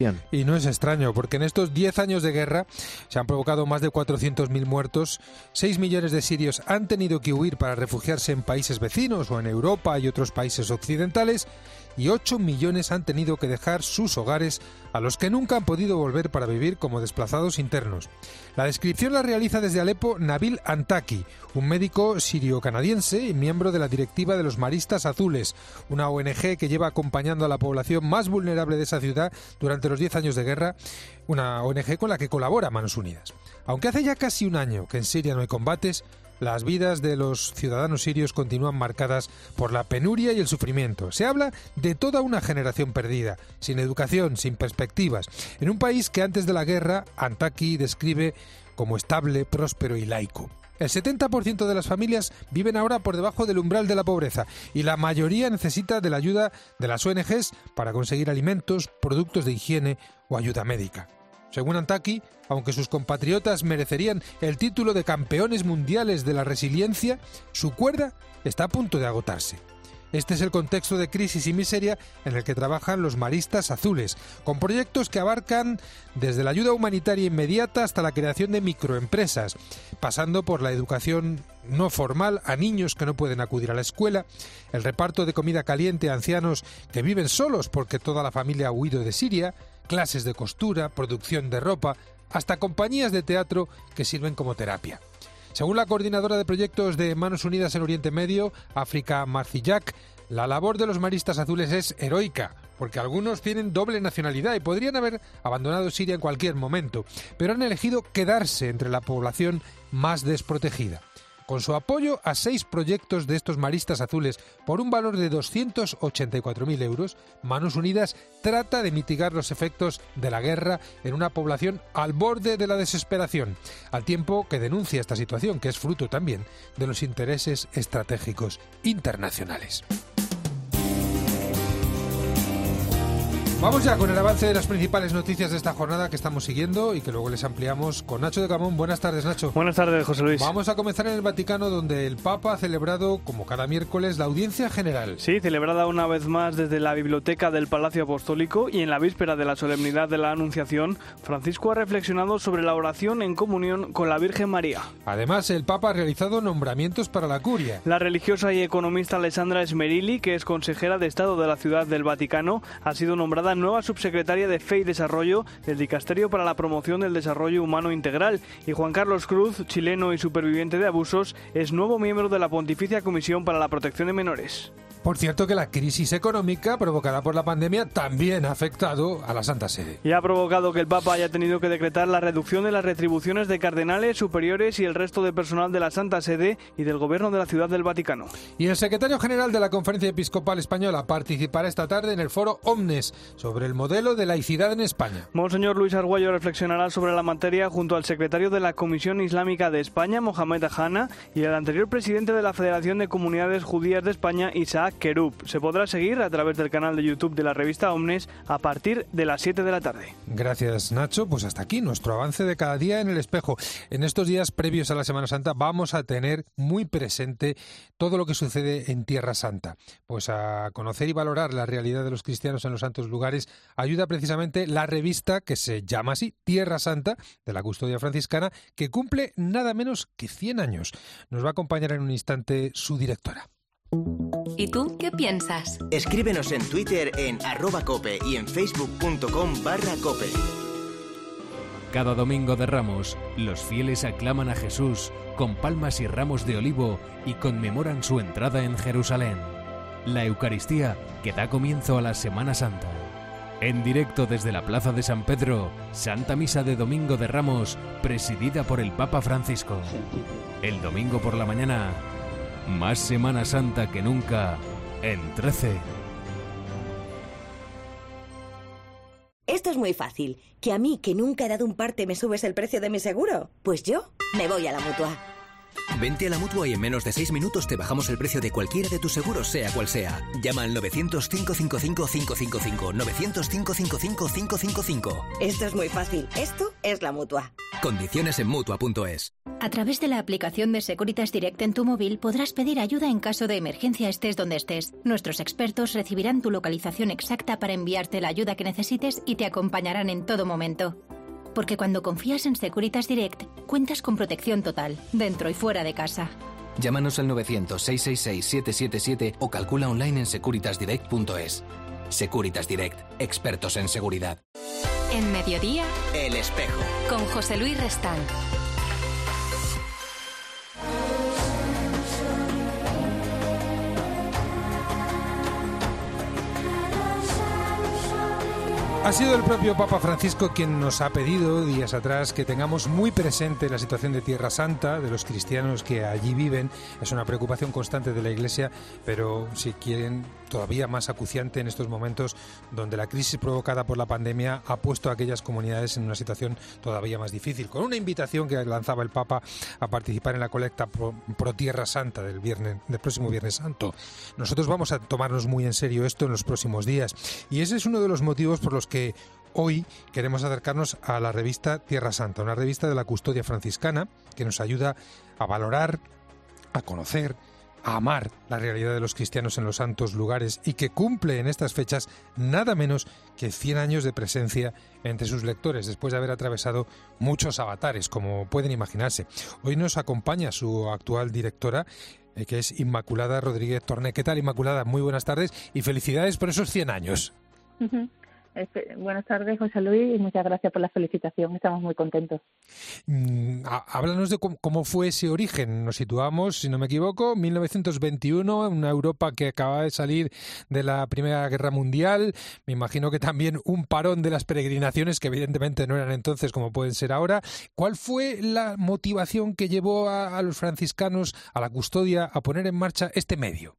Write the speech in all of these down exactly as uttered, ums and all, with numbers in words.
Y no es extraño, porque en estos diez años de guerra se han provocado más de cuatrocientos mil muertos, seis millones de sirios han tenido que huir para refugiarse en países vecinos o en Europa y otros países occidentales, y ocho millones han tenido que dejar sus hogares, a los que nunca han podido volver para vivir como desplazados internos. La descripción la realiza desde Alepo Nabil Antaki, un médico sirio-canadiense y miembro de la directiva de los Maristas Azules, una O N G que lleva acompañando a la población más vulnerable de esa ciudad durante los diez años de guerra, una O N G con la que colabora Manos Unidas. Aunque hace ya casi un año que en Siria no hay combates, las vidas de los ciudadanos sirios continúan marcadas por la penuria y el sufrimiento. Se habla de toda una generación perdida, sin educación, sin perspectivas, en un país que antes de la guerra Antaki describe como estable, próspero y laico. El setenta por ciento de las familias viven ahora por debajo del umbral de la pobreza y la mayoría necesita de la ayuda de las O N Ges para conseguir alimentos, productos de higiene o ayuda médica. Según Antaki, aunque sus compatriotas merecerían el título de campeones mundiales de la resiliencia, su cuerda está a punto de agotarse. Este es el contexto de crisis y miseria en el que trabajan los Maristas Azules, con proyectos que abarcan desde la ayuda humanitaria inmediata hasta la creación de microempresas, pasando por la educación no formal a niños que no pueden acudir a la escuela, el reparto de comida caliente a ancianos que viven solos porque toda la familia ha huido de Siria, clases de costura, producción de ropa, hasta compañías de teatro que sirven como terapia. Según la coordinadora de proyectos de Manos Unidas en Oriente Medio, África Marcillac, la labor de los Maristas Azules es heroica, porque algunos tienen doble nacionalidad y podrían haber abandonado Siria en cualquier momento, pero han elegido quedarse entre la población más desprotegida. Con su apoyo a seis proyectos de estos Maristas Azules por un valor de doscientos ochenta y cuatro mil euros, Manos Unidas trata de mitigar los efectos de la guerra en una población al borde de la desesperación, al tiempo que denuncia esta situación, que es fruto también de los intereses estratégicos internacionales. Vamos ya con el avance de las principales noticias de esta jornada que estamos siguiendo y que luego les ampliamos con Nacho de Camón. Buenas tardes, Nacho. Buenas tardes, José Luis. Vamos a comenzar en el Vaticano, donde el Papa ha celebrado, como cada miércoles, la audiencia general. Sí, celebrada una vez más desde la biblioteca del Palacio Apostólico, y en la víspera de la solemnidad de la Anunciación, Francisco ha reflexionado sobre la oración en comunión con la Virgen María. Además, el Papa ha realizado nombramientos para la curia. La religiosa y economista Alessandra Smerilli, que es consejera de Estado de la Ciudad del Vaticano, ha sido nombrada nueva subsecretaria de Fe y Desarrollo del Dicasterio para la Promoción del Desarrollo Humano Integral, y Juan Carlos Cruz, chileno y superviviente de abusos, es nuevo miembro de la Pontificia Comisión para la Protección de Menores. Por cierto, que la crisis económica provocada por la pandemia también ha afectado a la Santa Sede. Y ha provocado que el Papa haya tenido que decretar la reducción de las retribuciones de cardenales, superiores y el resto de personal de la Santa Sede y del Gobierno de la Ciudad del Vaticano. Y el secretario general de la Conferencia Episcopal Española participará esta tarde en el foro Omnes sobre el modelo de laicidad en España. Monseñor Luis Arguello reflexionará sobre la materia junto al secretario de la Comisión Islámica de España, Mohamed Ahana, y el anterior presidente de la Federación de Comunidades Judías de España, Isaac Kerub. Se podrá seguir a través del canal de YouTube de la revista Omnes a partir de las siete de la tarde. Gracias, Nacho. Pues hasta aquí nuestro avance de cada día en el espejo. En estos días previos a la Semana Santa vamos a tener muy presente todo lo que sucede en Tierra Santa. Pues a conocer y valorar la realidad de los cristianos en los santos lugares ayuda precisamente la revista que se llama así, Tierra Santa, de la Custodia Franciscana, que cumple nada menos que cien años. Nos va a acompañar en un instante su directora. ¿Y tú qué piensas? Escríbenos en Twitter en arroba cope y en facebook.com barra cope. Cada domingo de Ramos, los fieles aclaman a Jesús con palmas y ramos de olivo y conmemoran su entrada en Jerusalén. La Eucaristía que da comienzo a la Semana Santa. En directo desde la Plaza de San Pedro, Santa Misa de Domingo de Ramos, presidida por el Papa Francisco. El domingo por la mañana, más Semana Santa que nunca en trece. Esto es muy fácil. ¿Que a mí, que nunca he dado un parte, me subes el precio de mi seguro? Pues yo me voy a la Mutua. Vente a la Mutua y en menos de seis minutos te bajamos el precio de cualquiera de tus seguros, sea cual sea. Llama al novecientos, cinco cinco cinco, cinco cinco cinco, novecientos, cinco cinco cinco, cinco cinco cinco. Esto es muy fácil. Esto es la Mutua. Condiciones en Mutua punto es. A través de la aplicación de Securitas Direct en tu móvil podrás pedir ayuda en caso de emergencia estés donde estés. Nuestros expertos recibirán tu localización exacta para enviarte la ayuda que necesites y te acompañarán en todo momento. Porque cuando confías en Securitas Direct, cuentas con protección total, dentro y fuera de casa. Llámanos al novecientos, seiscientos sesenta y seis, setecientos setenta y siete o calcula online en securitas direct punto es. Securitas Direct, expertos en seguridad. En Mediodía, El Espejo. con José Luis Restán. Ha sido el propio Papa Francisco quien nos ha pedido días atrás que tengamos muy presente la situación de Tierra Santa, de los cristianos que allí viven. Es una preocupación constante de la Iglesia, pero si quieren todavía más acuciante en estos momentos donde la crisis provocada por la pandemia ha puesto a aquellas comunidades en una situación todavía más difícil. Con una invitación que lanzaba el Papa a participar en la colecta pro, pro Tierra Santa del, viernes, del próximo Viernes Santo. Nosotros vamos a tomarnos muy en serio esto en los próximos días. Y ese es uno de los motivos por los que hoy queremos acercarnos a la revista Tierra Santa, una revista de la Custodia Franciscana que nos ayuda a valorar, a conocer, a amar la realidad de los cristianos en los santos lugares y que cumple en estas fechas nada menos que cien años de presencia entre sus lectores, después de haber atravesado muchos avatares, como pueden imaginarse. Hoy nos acompaña su actual directora, eh, que es Inmaculada Rodríguez Torné. ¿Qué tal, Inmaculada? Muy buenas tardes y felicidades por esos cien años. Uh-huh. Este, buenas tardes, José Luis, y muchas gracias por la felicitación. Estamos muy contentos. Mm, háblanos de cómo, cómo fue ese origen. Nos situamos, si no me equivoco, en mil novecientos veintiuno, en una Europa que acababa de salir de la Primera Guerra Mundial. Me imagino que también un parón de las peregrinaciones, que evidentemente no eran entonces como pueden ser ahora. ¿Cuál fue la motivación que llevó a, a los franciscanos, a la custodia, a poner en marcha este medio?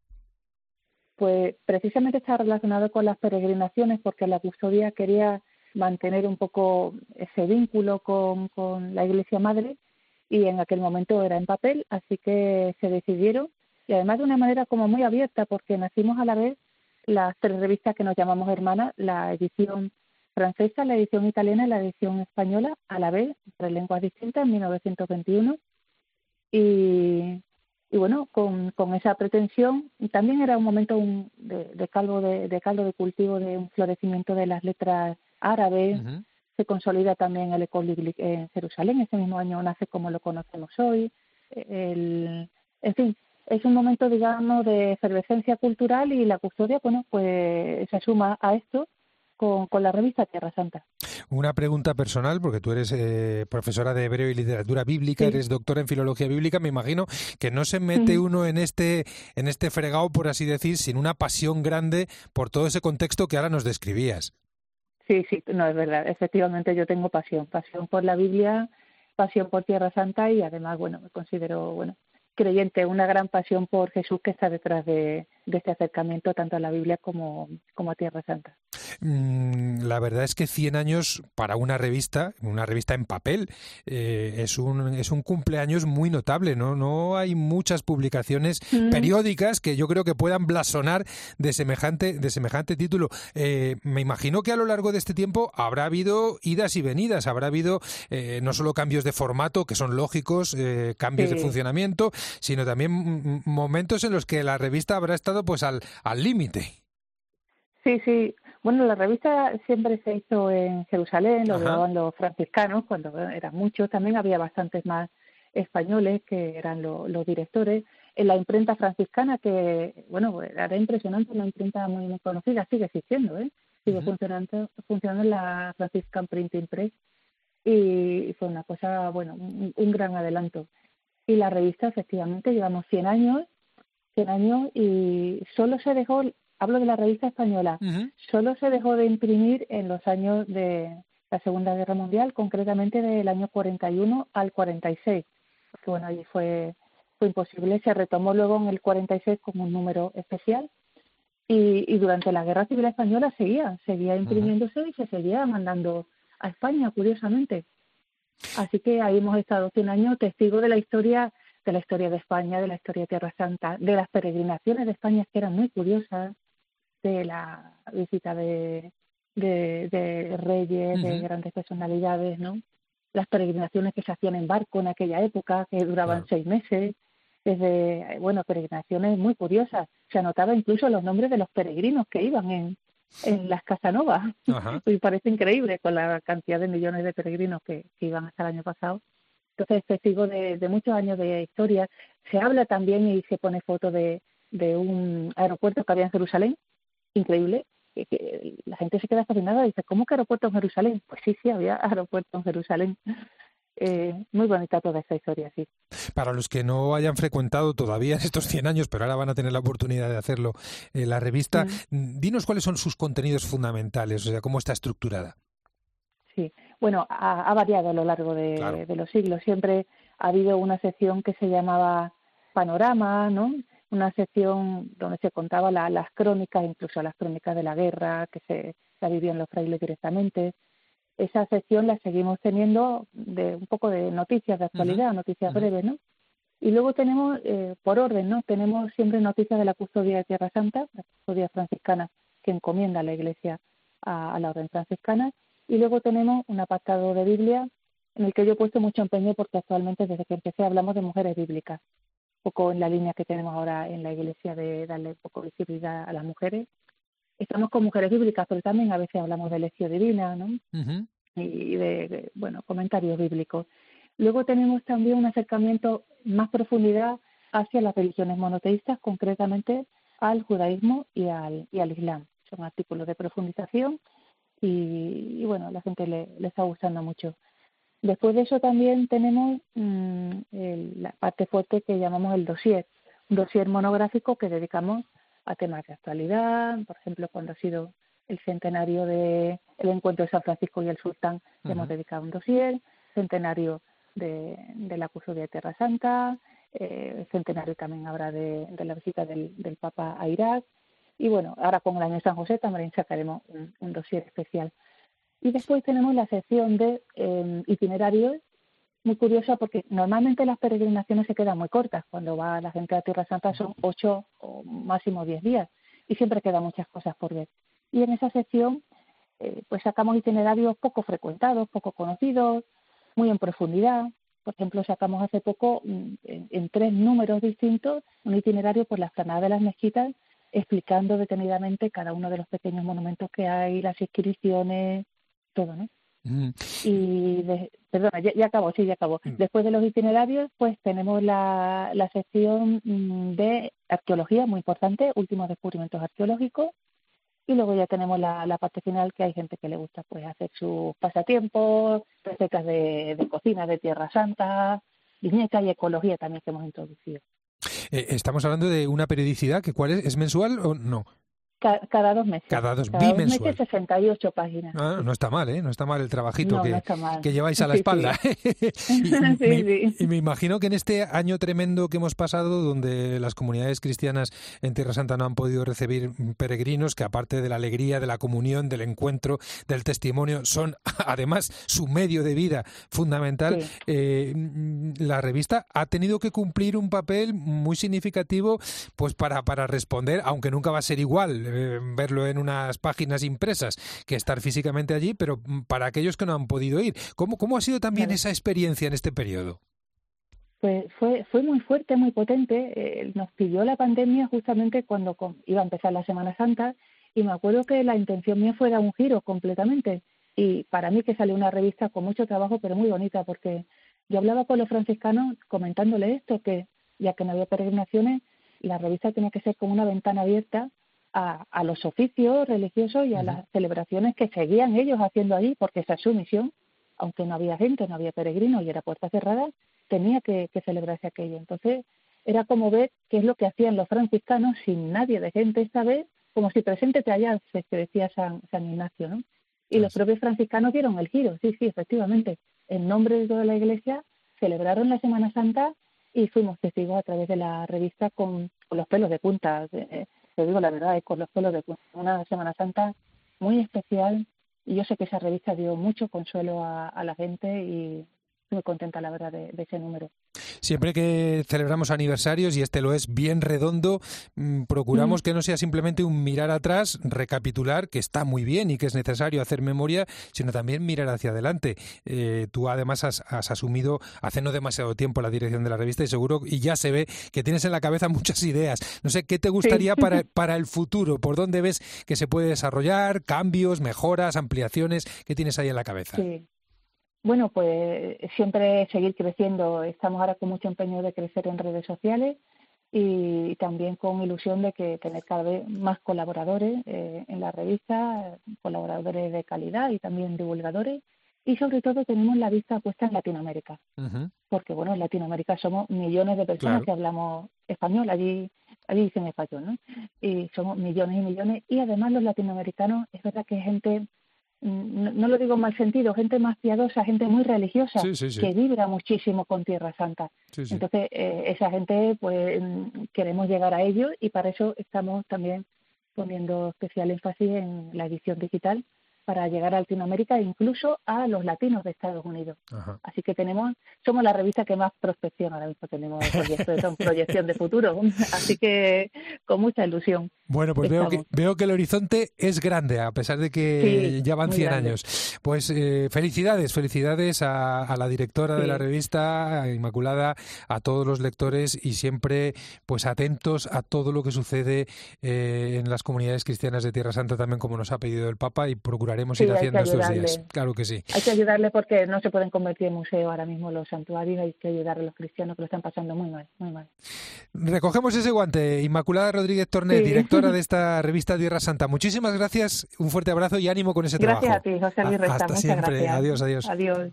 Pues precisamente está relacionado con las peregrinaciones, porque la custodia quería mantener un poco ese vínculo con, con la Iglesia Madre, y en aquel momento era en papel, así que se decidieron, y además de una manera como muy abierta, porque nacimos a la vez las tres revistas que nos llamamos hermanas, la edición francesa, la edición italiana y la edición española, a la vez, tres lenguas distintas, en mil novecientos veintiuno, y... Y bueno, con, con esa pretensión, también era un momento un, de, de, caldo de, de caldo de cultivo, de un florecimiento de las letras árabes. Uh-huh. Se consolida también el École Biblique en Jerusalén. Ese mismo año nace como lo conocemos hoy. El, en fin, es un momento, digamos, de efervescencia cultural, y la custodia, bueno, pues se suma a esto con, con la revista Tierra Santa. Una pregunta personal, porque tú eres eh, profesora de hebreo y literatura bíblica, sí. Eres doctora en filología bíblica. Me imagino que no se mete uh-huh. uno en este en este fregado, por así decir, sin una pasión grande por todo ese contexto que ahora nos describías. Sí, sí, no, es verdad. Efectivamente, yo tengo pasión, pasión por la Biblia, pasión por Tierra Santa, y además, bueno, me considero, bueno, creyente, una gran pasión por Jesús, que está detrás de, de este acercamiento tanto a la Biblia como, como a Tierra Santa. La verdad es que cien años para una revista, una revista en papel, eh, es un es un cumpleaños muy notable, ¿no? No hay muchas publicaciones mm. periódicas que yo creo que puedan blasonar de semejante de semejante título. Eh, me imagino que a lo largo de este tiempo habrá habido idas y venidas, habrá habido eh, no solo cambios de formato, que son lógicos, eh, cambios sí. de funcionamiento, sino también m- momentos en los que la revista habrá estado pues al al límite. Sí, sí. Bueno, la revista siempre se hizo en Jerusalén, lo llevaban los franciscanos, cuando eran muchos. También había bastantes más españoles que eran lo, los directores. En la imprenta franciscana, que, bueno, era impresionante, una imprenta muy, muy conocida, sigue existiendo, ¿eh? Sigue uh-huh. funcionando, funcionando en la Franciscan Printing Press, y fue una cosa, bueno, un, un gran adelanto. Y la revista, efectivamente, llevamos cien años, cien años, y solo se dejó... Hablo de la revista española. Uh-huh. Solo se dejó de imprimir en los años de la Segunda Guerra Mundial, concretamente del año cuarenta y uno al cuarenta y seis. Porque bueno, allí fue, fue imposible. Se retomó luego en el cuarenta y seis como un número especial. Y, y durante la Guerra Civil Española seguía, seguía imprimiéndose uh-huh. y se seguía mandando a España, curiosamente. Así que ahí hemos estado cien años testigos de la historia de la historia de España, de la historia de Tierra Santa, de las peregrinaciones de España que eran muy curiosas, de la visita de, de, de reyes, uh-huh. de grandes personalidades, ¿no? Las peregrinaciones que se hacían en barco en aquella época, que duraban claro. seis meses, desde, bueno, peregrinaciones muy curiosas. Se anotaba incluso los nombres de los peregrinos que iban en, en las Casanovas. Uh-huh. Y parece increíble con la cantidad de millones de peregrinos que, que iban hasta el año pasado. Entonces, testigo de, de muchos años de historia. Se habla también y se pone foto de, de un aeropuerto que había en Jerusalén, increíble, que, que la gente se queda fascinada y dice, ¿cómo que aeropuerto en Jerusalén? Pues sí, sí, había aeropuerto en Jerusalén. Eh, muy bonita toda esta historia, sí. Para los que no hayan frecuentado todavía estos cien años, pero ahora van a tener la oportunidad de hacerlo, eh, la revista, mm. dinos cuáles son sus contenidos fundamentales, o sea, cómo está estructurada. Sí, bueno, ha, ha variado a lo largo de, claro. de los siglos. Siempre ha habido una sección que se llamaba Panorama, ¿no? Una sección donde se contaba la, las crónicas, incluso las crónicas de la guerra, que se la vivían los frailes directamente. Esa sección la seguimos teniendo de un poco de noticias de actualidad, uh-huh. noticias uh-huh. breves, ¿no? Y luego tenemos, eh, por orden, ¿no? Tenemos siempre noticias de la custodia de Tierra Santa, la custodia franciscana que encomienda a la Iglesia a, a la orden franciscana. Y luego tenemos un apartado de Biblia en el que yo he puesto mucho empeño porque actualmente desde que empecé hablamos de mujeres bíblicas, un poco en la línea que tenemos ahora en la Iglesia de darle un poco de visibilidad a las mujeres. Estamos con mujeres bíblicas, pero también a veces hablamos de lección divina, ¿no? Uh-huh. Y de, de, bueno, comentarios bíblicos. Luego tenemos también un acercamiento más profundidad hacia las religiones monoteístas, concretamente al judaísmo y al, y al islam. Son artículos de profundización y, y bueno, a la gente le, le está gustando mucho. Después de eso también tenemos mmm, el, la parte fuerte que llamamos el dossier, un dossier monográfico que dedicamos a temas de actualidad, por ejemplo, cuando ha sido el centenario del encuentro de San Francisco y el Sultán, uh-huh. hemos dedicado un dossier, centenario de, de la custodia de Tierra Santa, eh, el centenario también habrá de, de la visita del, del Papa a Irak, y bueno, ahora con el año San José también sacaremos un, un dossier especial. Y después tenemos la sección de eh, itinerarios, muy curiosa porque normalmente las peregrinaciones se quedan muy cortas. Cuando va la gente a Tierra Santa son ocho o máximo diez días y siempre quedan muchas cosas por ver. Y en esa sección eh, pues sacamos itinerarios poco frecuentados, poco conocidos, muy en profundidad. Por ejemplo, sacamos hace poco en, en tres números distintos un itinerario por la explanada de las mezquitas explicando detenidamente cada uno de los pequeños monumentos que hay, las inscripciones, todo, ¿no? Mm. Y, de, perdona, ya, ya acabó, sí, ya acabó. Mm. Después de los itinerarios, pues tenemos la, la sección de arqueología, muy importante, últimos descubrimientos arqueológicos, y luego ya tenemos la, la parte final, que hay gente que le gusta pues hacer sus pasatiempos, recetas de, de cocina de Tierra Santa, viñeta y ecología también que hemos introducido. Eh, estamos hablando de una periodicidad, que ¿cuál es? ¿Es mensual o no? Cada dos meses. Cada dos, Cada dos bimensual. meses, sesenta y ocho páginas. Ah, no está mal, ¿eh? No está mal el trabajito no, que, no mal. que lleváis a la sí, espalda. Sí. y, sí, me, sí. y me imagino que en este año tremendo que hemos pasado, donde las comunidades cristianas en Tierra Santa no han podido recibir peregrinos, que aparte de la alegría, de la comunión, del encuentro, del testimonio, son además su medio de vida fundamental, sí. eh, la revista ha tenido que cumplir un papel muy significativo pues para, para responder, aunque nunca va a ser igual eh, verlo en en unas páginas impresas que estar físicamente allí, pero para aquellos que no han podido ir. ¿Cómo, cómo ha sido también claro. esa experiencia en este periodo? Pues fue fue muy fuerte, muy potente. Eh, nos pilló la pandemia justamente cuando con, iba a empezar la Semana Santa y me acuerdo que la intención mía fue dar un giro completamente. Y para mí que salió una revista con mucho trabajo, pero muy bonita, porque yo hablaba con los franciscanos comentándole esto, que ya que no había peregrinaciones, la revista tenía que ser como una ventana abierta A, a los oficios religiosos y a uh-huh. las celebraciones que seguían ellos haciendo allí, porque esa es su misión, aunque no había gente, no había peregrinos y era puerta cerrada, tenía que, que celebrarse aquello. Entonces era como ver qué es lo que hacían los franciscanos sin nadie de gente esta vez, como si preséntete allá, se decía San, San Ignacio, ¿no? Y yes. los propios franciscanos dieron el giro, sí, sí, efectivamente, en nombre de toda la Iglesia celebraron la Semana Santa y fuimos testigos a través de la revista con, con los pelos de punta, eh, te digo la verdad, es con los pelos de una Semana Santa muy especial y yo sé que esa revista dio mucho consuelo a, a la gente y muy contenta la verdad de, de ese número. Siempre que celebramos aniversarios, y este lo es bien redondo, mmm, procuramos mm. que no sea simplemente un mirar atrás, recapitular, que está muy bien y que es necesario hacer memoria, sino también mirar hacia adelante. Eh, tú además has, has asumido hace no demasiado tiempo la dirección de la revista y seguro, y ya se ve que tienes en la cabeza muchas ideas. No sé, ¿qué te gustaría sí. para, para el futuro? ¿Por dónde ves que se puede desarrollar? ¿Cambios, mejoras, ampliaciones? ¿Qué tienes ahí en la cabeza? Sí. Bueno, pues siempre seguir creciendo. Estamos ahora con mucho empeño de crecer en redes sociales y también con ilusión de que tener cada vez más colaboradores eh, en la revista, colaboradores de calidad y también divulgadores. Y sobre todo tenemos la vista puesta en Latinoamérica, uh-huh. porque bueno, en Latinoamérica somos millones de personas claro. que hablamos español, allí allí dicen español, ¿no? Y somos millones y millones, y además los latinoamericanos, es verdad que es gente, no, no lo digo en mal sentido, gente más piadosa, gente muy religiosa, sí, sí, sí. que vibra muchísimo con Tierra Santa. Sí, sí. Entonces, eh, esa gente, pues queremos llegar a ellos y para eso estamos también poniendo especial énfasis en la edición digital, para llegar a Latinoamérica e incluso a los latinos de Estados Unidos. Ajá. Así que tenemos, somos la revista que más prospección ahora mismo tenemos, proyección, proyección de futuro. Así que con mucha ilusión. Bueno, pues veo que, veo que el horizonte es grande, a pesar de que sí, ya van cien grande. años. Pues eh, felicidades, felicidades a, a la directora sí. de la revista, a Inmaculada, a todos los lectores y siempre pues atentos a todo lo que sucede eh, en las comunidades cristianas de Tierra Santa, también como nos ha pedido el Papa, y procuraremos sí, ir haciendo estos días. Claro que sí. Hay que ayudarle porque no se pueden convertir en museo ahora mismo los santuarios, hay que ayudar a los cristianos que lo están pasando muy mal, muy mal. Recogemos ese guante. Inmaculada Rodríguez Torné, sí. directora de esta revista Tierra Santa. Muchísimas gracias, un fuerte abrazo y ánimo con ese gracias trabajo. Gracias a ti, José Luis Resta. Hasta Muchas siempre. Gracias. Adiós, adiós. Adiós.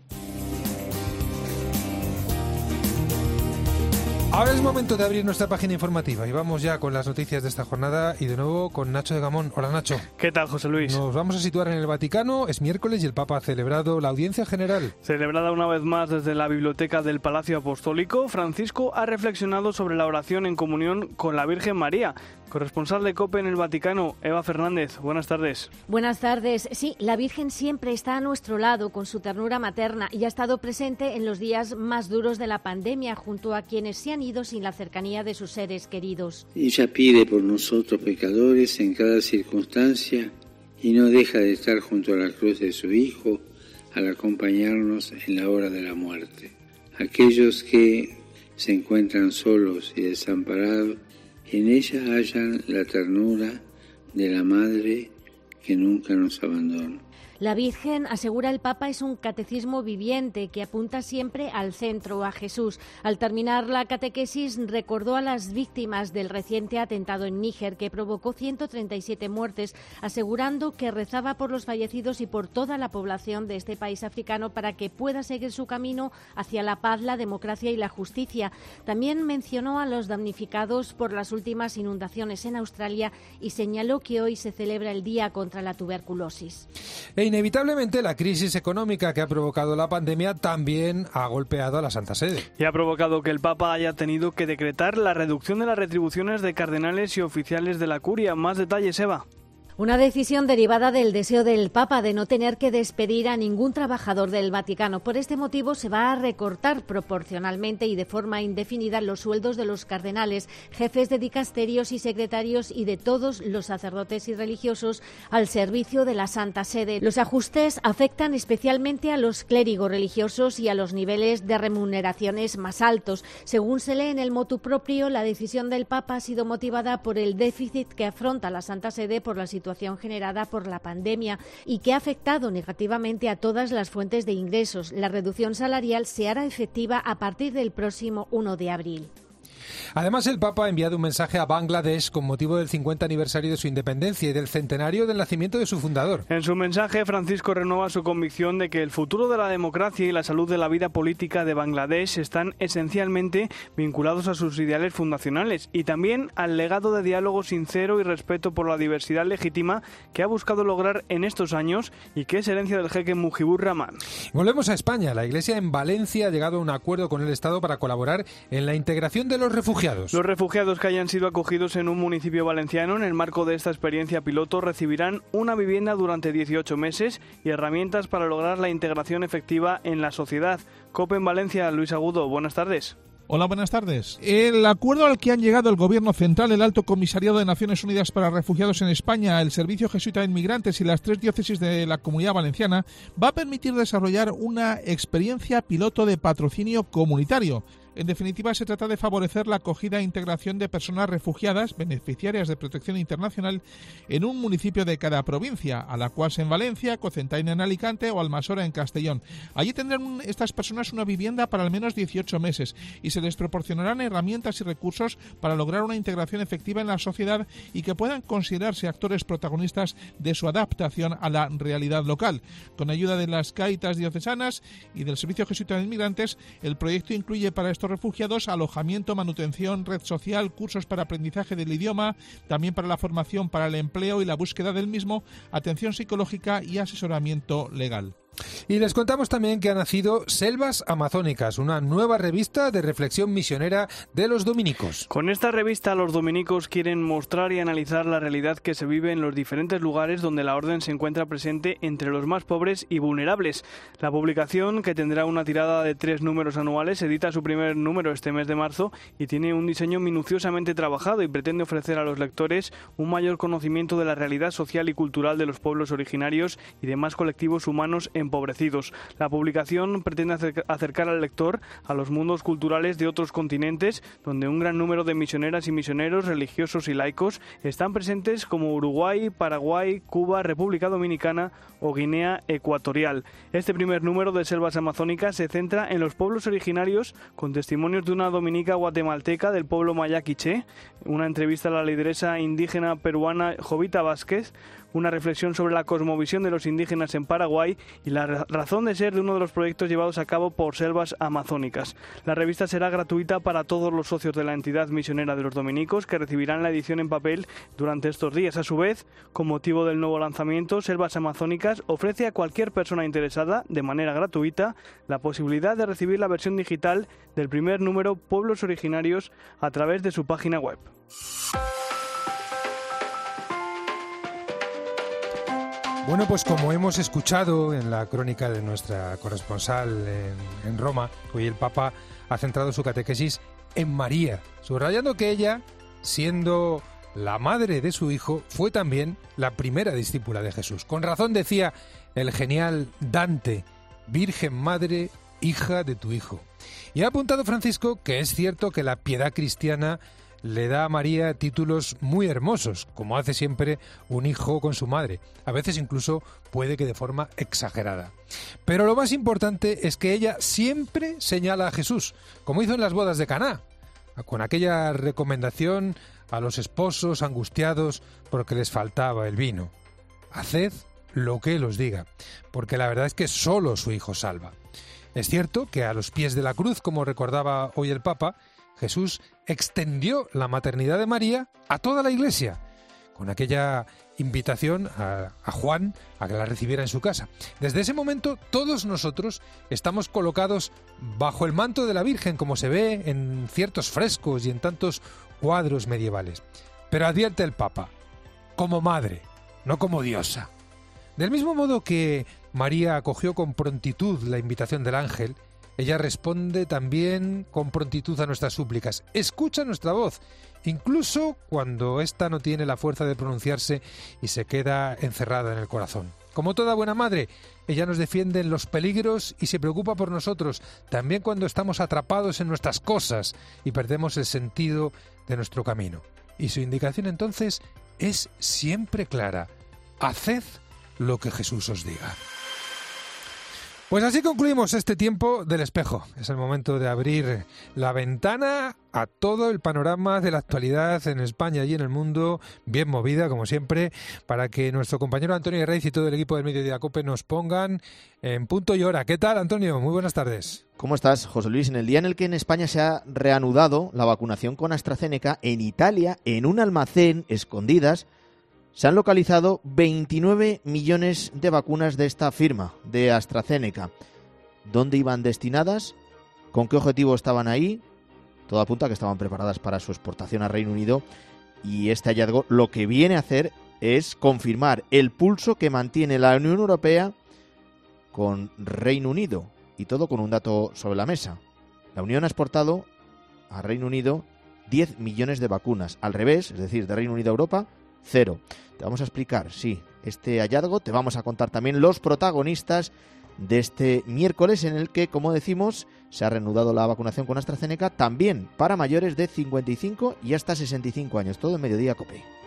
Ahora es momento de abrir nuestra página informativa y vamos ya con las noticias de esta jornada y de nuevo con Nacho de Gamón. Hola, Nacho. ¿Qué tal, José Luis? Nos vamos a situar en el Vaticano. Es miércoles y el Papa ha celebrado la audiencia general. Celebrada una vez más desde la biblioteca del Palacio Apostólico, Francisco ha reflexionado sobre la oración en comunión con la Virgen María. Corresponsal de COPE en el Vaticano, Eva Fernández. Buenas tardes. Buenas tardes. Sí, la Virgen siempre está a nuestro lado con su ternura materna y ha estado presente en los días más duros de la pandemia junto a quienes se han ido sin la cercanía de sus seres queridos. Ella pide por nosotros pecadores en cada circunstancia y no deja de estar junto a la cruz de su Hijo al acompañarnos en la hora de la muerte. Aquellos que se encuentran solos y desamparados, en ella hallan la ternura de la Madre que nunca nos abandona. La Virgen, asegura el Papa, es un catecismo viviente que apunta siempre al centro, a Jesús. Al terminar la catequesis recordó a las víctimas del reciente atentado en Níger que provocó ciento treinta y siete muertes, asegurando que rezaba por los fallecidos y por toda la población de este país africano para que pueda seguir su camino hacia la paz, la democracia y la justicia. También mencionó a los damnificados por las últimas inundaciones en Australia y señaló que hoy se celebra el Día contra la Tuberculosis. E inevitablemente la crisis económica que ha provocado la pandemia también ha golpeado a la Santa Sede. Y ha provocado que el Papa haya tenido que decretar la reducción de las retribuciones de cardenales y oficiales de la Curia. Más detalles, Eva. Una decisión derivada del deseo del Papa de no tener que despedir a ningún trabajador del Vaticano. Por este motivo se va a recortar proporcionalmente y de forma indefinida los sueldos de los cardenales, jefes de dicasterios y secretarios y de todos los sacerdotes y religiosos al servicio de la Santa Sede. Los ajustes afectan especialmente a los clérigos religiosos y a los niveles de remuneraciones más altos. Según se lee en el motu proprio, la decisión del Papa ha sido motivada por el déficit que afronta la Santa Sede por la situación generada por la pandemia y que ha afectado negativamente a todas las fuentes de ingresos. La reducción salarial se hará efectiva a partir del próximo uno de abril. Además, el Papa ha enviado un mensaje a Bangladesh con motivo del cincuenta aniversario de su independencia y del centenario del nacimiento de su fundador. En su mensaje, Francisco renueva su convicción de que el futuro de la democracia y la salud de la vida política de Bangladesh están esencialmente vinculados a sus ideales fundacionales y también al legado de diálogo sincero y respeto por la diversidad legítima que ha buscado lograr en estos años y que es herencia del jeque Mujibur Rahman. Volvemos a España. La Iglesia en Valencia ha llegado a un acuerdo con el Estado para colaborar en la integración de los refugiados. Los refugiados que hayan sido acogidos en un municipio valenciano en el marco de esta experiencia piloto recibirán una vivienda durante dieciocho meses y herramientas para lograr la integración efectiva en la sociedad. COPE en Valencia, Luis Agudo, buenas tardes. Hola, buenas tardes. El acuerdo al que han llegado el Gobierno Central, el Alto Comisariado de Naciones Unidas para Refugiados en España, el Servicio Jesuita de Inmigrantes y las tres diócesis de la Comunidad Valenciana va a permitir desarrollar una experiencia piloto de patrocinio comunitario. En definitiva, se trata de favorecer la acogida e integración de personas refugiadas, beneficiarias de protección internacional, en un municipio de cada provincia, Alacuasa en Valencia, Cocentaina en Alicante o Almasora en Castellón. Allí tendrán estas personas una vivienda para al menos dieciocho meses y se les proporcionarán herramientas y recursos para lograr una integración efectiva en la sociedad y que puedan considerarse actores protagonistas de su adaptación a la realidad local. Con ayuda de las Cáritas diocesanas y del Servicio Jesuita de Inmigrantes, el proyecto incluye para estos refugiados alojamiento, manutención, red social, cursos para aprendizaje del idioma, también para la formación para el empleo y la búsqueda del mismo, atención psicológica y asesoramiento legal. Y les contamos también que ha nacido Selvas Amazónicas, una nueva revista de reflexión misionera de los dominicos. Con esta revista los dominicos quieren mostrar y analizar la realidad que se vive en los diferentes lugares donde la orden se encuentra presente entre los más pobres y vulnerables. La publicación, que tendrá una tirada de tres números anuales, edita su primer número este mes de marzo y tiene un diseño minuciosamente trabajado y pretende ofrecer a los lectores un mayor conocimiento de la realidad social y cultural de los pueblos originarios y demás colectivos humanos empobrecidos. La publicación pretende acercar al lector a los mundos culturales de otros continentes, donde un gran número de misioneras y misioneros, religiosos y laicos están presentes, como Uruguay, Paraguay, Cuba, República Dominicana o Guinea Ecuatorial. Este primer número de Selvas Amazónicas se centra en los pueblos originarios, con testimonios de una dominica guatemalteca del pueblo maya quiché, una entrevista a la lideresa indígena peruana Jovita Vázquez, una reflexión sobre la cosmovisión de los indígenas en Paraguay y la razón de ser de uno de los proyectos llevados a cabo por Selvas Amazónicas. La revista será gratuita para todos los socios de la entidad misionera de los dominicos, que recibirán la edición en papel durante estos días. A su vez, con motivo del nuevo lanzamiento, Selvas Amazónicas ofrece a cualquier persona interesada, de manera gratuita, la posibilidad de recibir la versión digital del primer número Pueblos Originarios a través de su página web. Bueno, pues como hemos escuchado en la crónica de nuestra corresponsal en, en Roma, hoy el Papa ha centrado su catequesis en María, subrayando que ella, siendo la madre de su hijo, fue también la primera discípula de Jesús. Con razón decía el genial Dante: Virgen Madre, hija de tu hijo. Y ha apuntado Francisco que es cierto que la piedad cristiana le da a María títulos muy hermosos, como hace siempre un hijo con su madre, a veces incluso puede que de forma exagerada. Pero lo más importante es que ella siempre señala a Jesús, como hizo en las bodas de Caná, con aquella recomendación a los esposos angustiados porque les faltaba el vino: haced lo que él os diga, porque la verdad es que solo su hijo salva. Es cierto que a los pies de la cruz, como recordaba hoy el Papa, Jesús extendió la maternidad de María a toda la Iglesia, con aquella invitación a, a Juan a que la recibiera en su casa. Desde ese momento, todos nosotros estamos colocados bajo el manto de la Virgen, como se ve en ciertos frescos y en tantos cuadros medievales. Pero advierte el Papa: como madre, no como diosa. Del mismo modo que María acogió con prontitud la invitación del ángel, ella responde también con prontitud a nuestras súplicas. Escucha nuestra voz, incluso cuando ésta no tiene la fuerza de pronunciarse y se queda encerrada en el corazón. Como toda buena madre, ella nos defiende en los peligros y se preocupa por nosotros, también cuando estamos atrapados en nuestras cosas y perdemos el sentido de nuestro camino. Y su indicación entonces es siempre clara: haced lo que Jesús os diga. Pues así concluimos este tiempo del espejo. Es el momento de abrir la ventana a todo el panorama de la actualidad en España y en el mundo, bien movida, como siempre, para que nuestro compañero Antonio Herraiz y todo el equipo del Mediodía COPE nos pongan en punto y hora. ¿Qué tal, Antonio? Muy buenas tardes. ¿Cómo estás, José Luis? En el día en el que en España se ha reanudado la vacunación con AstraZeneca, en Italia, en un almacén, escondidas, se han localizado veintinueve millones de vacunas de esta firma, de AstraZeneca. ¿Dónde iban destinadas? ¿Con qué objetivo estaban ahí? Todo apunta a que estaban preparadas para su exportación al Reino Unido, y este hallazgo lo que viene a hacer es confirmar el pulso que mantiene la Unión Europea con Reino Unido, y todo con un dato sobre la mesa. La Unión ha exportado a Reino Unido diez millones de vacunas. Al revés, es decir, de Reino Unido a Europa, cero. Te vamos a explicar, sí, este hallazgo. Te vamos a contar también los protagonistas de este miércoles en el que, como decimos, se ha reanudado la vacunación con AstraZeneca, también para mayores de cincuenta y cinco y hasta sesenta y cinco años. Todo en Mediodía COPE.